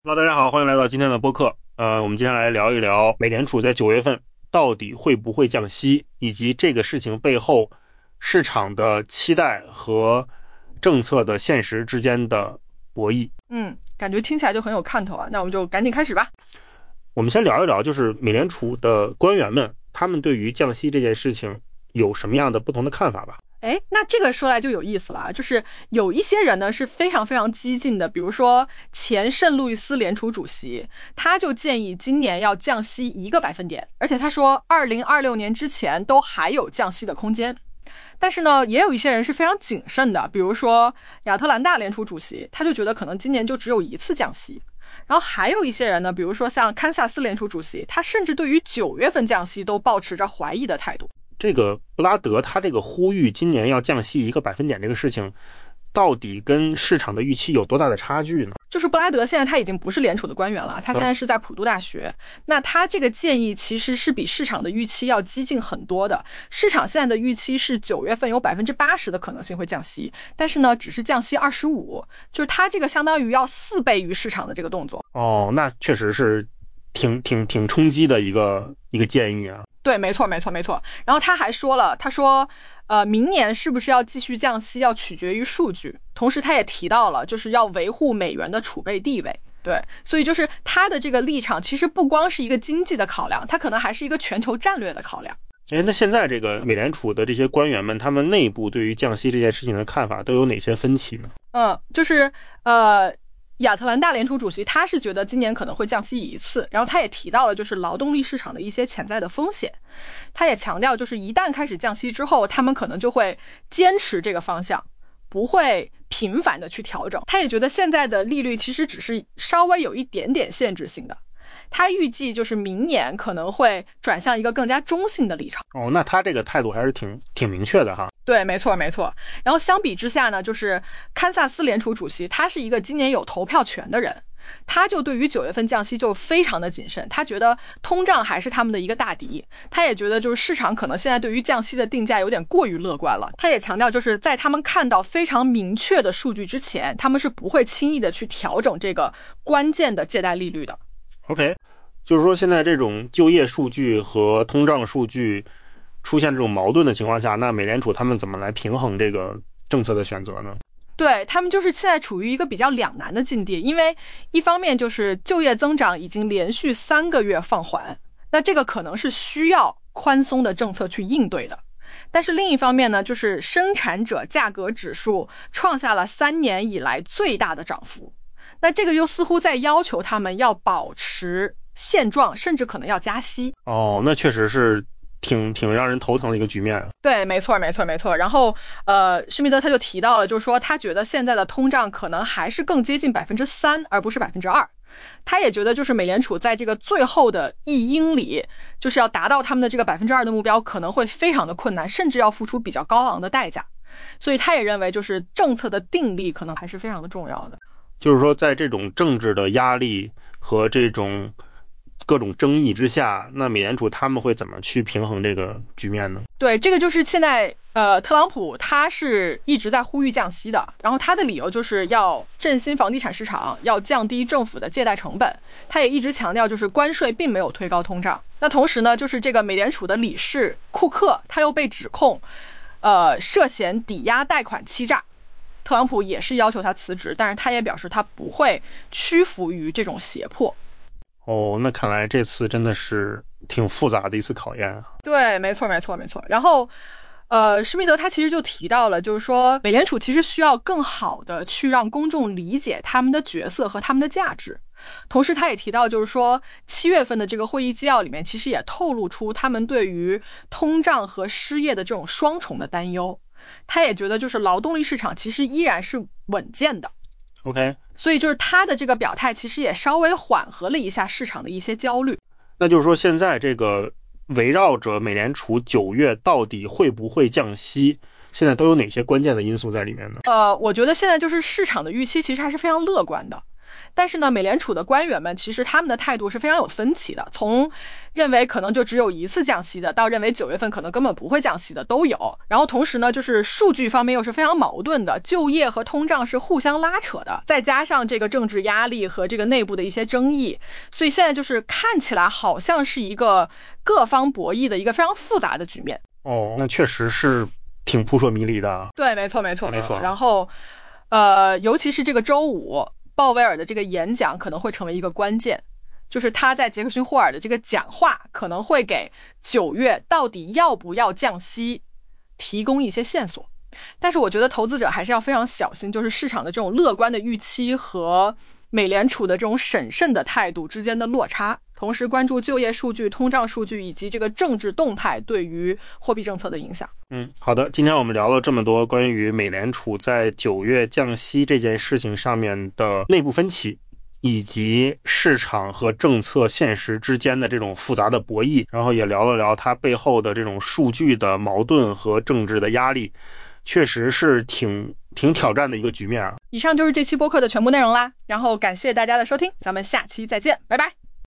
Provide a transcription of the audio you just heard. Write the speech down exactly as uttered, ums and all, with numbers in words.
Hello， 大家好，欢迎来到今天的播客。呃，我们接下来聊一聊美联储在九月份到底会不会降息，以及这个事情背后市场的期待和政策的现实之间的博弈。 嗯，感觉听起来就很有看头啊。那我们就赶紧开始吧。 我们先聊一聊，就是美联储的官员们，他们对于降息这件事情有什么样的不同的看法吧？ 哎，那这个说来就有意思了，就是有一些人呢是非常非常激进的，比如说前圣路易斯联储主席，他就建议今年要降息一个百分点，而且他说二零二六年之前都还有降息的空间。但是呢，也有一些人是非常谨慎的，比如说亚特兰大联储主席，他就觉得可能今年就只有一次降息。然后还有一些人呢，比如说像堪萨斯联储主席，他甚至对于九月份降息都抱持着怀疑的态度。 这个布拉德他这个呼吁今年要降息一个百分点这个事情，到底跟市场的预期有多大的差距呢？ 就是布拉德现在他已经不是联储的官员了，他现在是在普渡大学。那他这个建议其实是比市场的预期要激进很多的。市场现在的预期是九月份有百分之八十的可能性会降息，但是呢，只是降息二十五，就是他这个相当于要四倍于市场的这个动作。 哦，那确实是挺挺挺冲击的一个一个建议啊。 对，没错，没错，没错。然后他还说了，他说，呃，明年是不是要继续降息，要取决于数据。同时，他也提到了，就是要维护美元的储备地位。对，所以就是他的这个立场，其实不光是一个经济的考量，他可能还是一个全球战略的考量。 哎，那现在这个美联储的这些官员们，他们内部对于降息这件事情的看法都有哪些分歧呢？ 嗯，就是呃。亚特兰大联储主席他是觉得今年可能会降息一次，然后他也提到了就是劳动力市场的一些潜在的风险。他也强调就是一旦开始降息之后，他们可能就会坚持这个方向，不会频繁的去调整。他也觉得现在的利率其实只是稍微有一点点限制性的，他预计就是明年可能会转向一个更加中性的立场。 哦，那他这个态度还是挺挺明确的哈。 对，没错没错。然后相比之下呢，就是堪萨斯联储主席，他是一个今年有投票权的人，他就对于九月份降息就非常的谨慎，他觉得通胀还是他们的一个大敌，他也觉得就是市场可能现在对于降息的定价有点过于乐观了。他也强调就是在他们看到非常明确的数据之前，他们是不会轻易的去调整这个关键的借贷利率的。 OK， 就是说现在这种就业数据和通胀数据出现这种矛盾的情况下，那美联储他们怎么来平衡这个政策的选择呢？ 对，他们就是现在处于一个比较两难的境地，因为一方面就是就业增长已经连续三个月放缓，那这个可能是需要宽松的政策去应对的。但是另一方面呢，就是生产者价格指数创下了三年以来最大的涨幅，那这个又似乎在要求他们要保持现状，甚至可能要加息。 哦，那确实是挺挺让人头疼的一个局面。 对，没错没错没错。然后呃，施密德他就提到了，就是说他觉得现在的通胀可能还是更接近百分之三，而不是百分之二。他也觉得就是美联储在这个最后的一英里，就是要达到他们的这个百分之二的目标，可能会非常的困难，甚至要付出比较高昂的代价。所以他也认为就是政策的定力可能还是非常的重要的。 就是说在这种政治的压力和这种各种争议之下，那美联储他们会怎么去平衡这个局面呢？ 对，这个就是现在呃，特朗普他是一直在呼吁降息的，然后他的理由就是要振兴房地产市场，要降低政府的借贷成本。他也一直强调就是关税并没有推高通胀。那同时呢，就是这个美联储的理事库克他又被指控呃涉嫌抵押贷款欺诈。特朗普也是要求他辞职，但是他也表示他不会屈服于这种胁迫。 哦，那看来这次真的是挺复杂的一次考验啊。 对，没错没错没错。然后呃，施密德他其实就提到了，就是说美联储其实需要更好的去让公众理解他们的角色和他们的价值。同时他也提到，就是说七月份的这个会议纪要里面其实也透露出他们对于通胀和失业的这种双重的担忧。他也觉得就是劳动力市场其实依然是稳健的。 OK， 所以就是他的这个表态其实也稍微缓和了一下市场的一些焦虑。 那就是说现在这个围绕着美联储九月到底会不会降息，现在都有哪些关键的因素在里面呢？ 呃，我觉得现在就是市场的预期其实还是非常乐观的。 但是呢，美联储的官员们其实他们的态度是非常有分歧的，从认为可能就只有一次降息的，到认为九月份可能根本不会降息的都有。然后同时呢，就是数据方面又是非常矛盾的，就业和通胀是互相拉扯的，再加上这个政治压力和这个内部的一些争议，所以现在就是看起来好像是一个各方博弈的一个非常复杂的局面。 哦，那确实是挺扑朔迷离的。 对，没错没错没错。 然后呃，尤其是这个周五鲍威尔的这个演讲可能会成为一个关键，就是他在杰克逊霍尔的这个讲话可能会给九月到底要不要降息提供一些线索。但是我觉得投资者还是要非常小心，就是市场的这种乐观的预期和美联储的这种审慎的态度之间的落差，同时关注就业数据、通胀数据以及这个政治动态对于货币政策的影响。 嗯，好的，今天我们聊了这么多关于美联储在九月降息这件事情上面的内部分歧，以及市场和政策现实之间的这种复杂的博弈，然后也聊了聊它背后的这种数据的矛盾和政治的压力，确实是挺挺挑战的一个局面啊。 以上就是这期播客的全部内容啦，然后感谢大家的收听，咱们下期再见，拜拜。